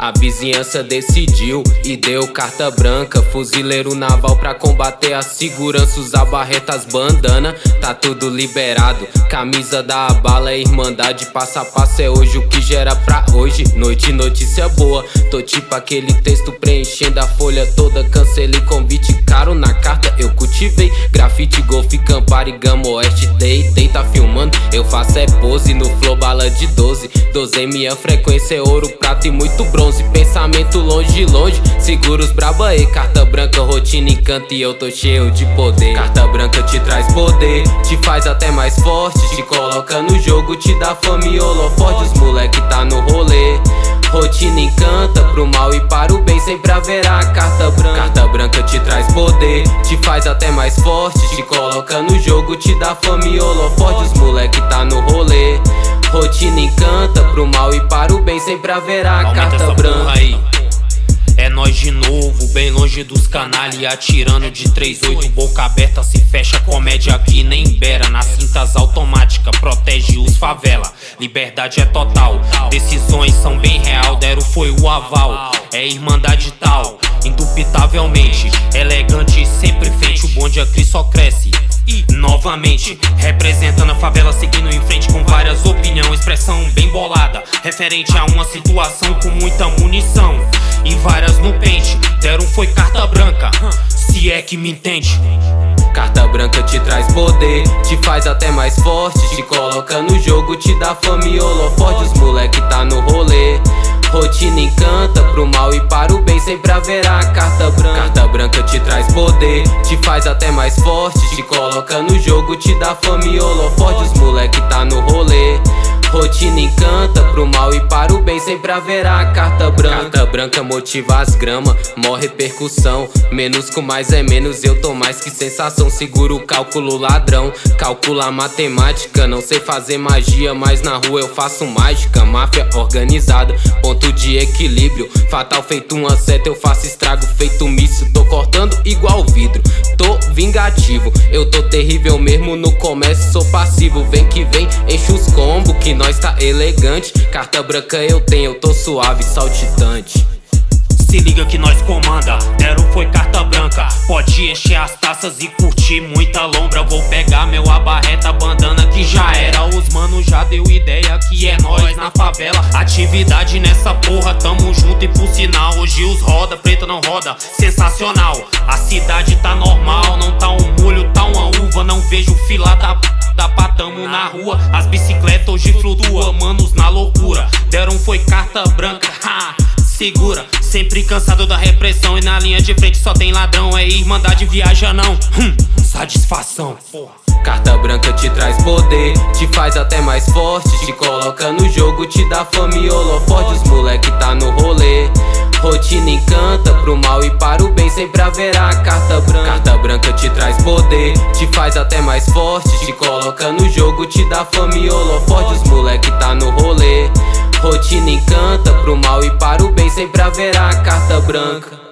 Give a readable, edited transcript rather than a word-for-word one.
A vizinhança decidiu e deu carta branca. Fuzileiro naval pra combater a segurança. Usar barretas, bandana, tá tudo liberado. Camisa da bala é irmandade. Passo a passo é hoje o que gera pra hoje. Noite, notícia boa. Tô tipo aquele texto preenchendo a folha toda. Cancelei convite caro na carta, eu cultivei. Grafite, golfe, Campari, Gama Oeste. Deitei, tá filmando, eu faço é pose. No flow bala de 12 minha frequência é ouro, prata e muito bronze. Pensamento longe, longe, seguros braba aí. Carta branca, rotina encanta e eu tô cheio de poder. Carta branca te traz poder, te faz até mais forte. Te coloca no jogo, te dá fama e holofote. Os moleque tá no rolê. Rotina encanta, pro mal e para o bem sempre haverá carta branca. Carta branca te traz poder, te faz até mais forte. Te coloca no jogo, te dá fama e holofote. Os moleque tá no rolê. Rotina encanta, pro mal e para o bem sempre haverá carta branca. Aí. É nós de novo, bem longe dos canalha, atirando de 3-8, boca aberta se fecha, comédia aqui nem beira. Nas cintas automáticas, protege os favela. Liberdade é total, decisões são bem real. Deram foi o aval, é irmandade tal. Indubitavelmente, elegante e sempre frente. O bonde aqui só cresce e novamente representando a favela, seguindo em frente com várias opiniões. Expressão bem bolada, referente a uma situação com muita munição e várias no pente. Deram foi carta branca, se é que me entende. Carta branca te traz poder, te faz até mais forte. Te coloca no jogo, te dá fama e holofote. Os moleque tá no rolê. Rotina encanta, pro mal e para o bem sempre haverá carta branca. Carta branca te traz poder, te faz até mais forte. Te coloca no jogo, te dá fama e holofote. Os moleque tá no rolê. Rotina encanta, pro mal e para o bem sempre haverá carta branca. Carta branca motiva as grama, morre percussão. Menos com mais é menos, eu tô mais que sensação. Seguro o cálculo ladrão, calcula a matemática. Não sei fazer magia, mas na rua eu faço mágica. Máfia organizada, ponto de equilíbrio. Fatal feito uma seta, eu faço estrago feito míssil. Tô cortando igual vidro, tô vingativo. Eu tô terrível mesmo no comércio, sou passivo. Vem que vem, enche os combos que nós tá elegante. Carta branca eu tenho, eu tô suave, saltitante. Se liga que nós comanda, deram foi carta branca. Pode encher as taças e curtir muita lombra. Vou pegar meu abarreta, bandana que já era. Os mano já deu ideia que é nós na favela. Atividade nessa porra, tamo junto e por sinal. Hoje os roda, preta não roda, sensacional. A cidade tá normal, não tá um molho, tá uma uva. Não vejo fila da patamo na rua. As bicicletas hoje flutuam, manos na loucura. Deram foi carta branca, segura, sempre cansado da repressão. E na linha de frente só tem ladrão. É irmandade, viaja não, satisfação. Carta branca te traz poder, te faz até mais forte. Te coloca no jogo, te dá fama e holofote. Os moleque tá no rolê. Rotina encanta, pro mal e para o bem sempre haverá carta branca. Carta branca te traz poder, te faz até mais forte. Te coloca no jogo, te dá fama e holofote. Os moleque tá no rolê. Rotina encanta, pro mal e para o bem sempre haverá carta branca.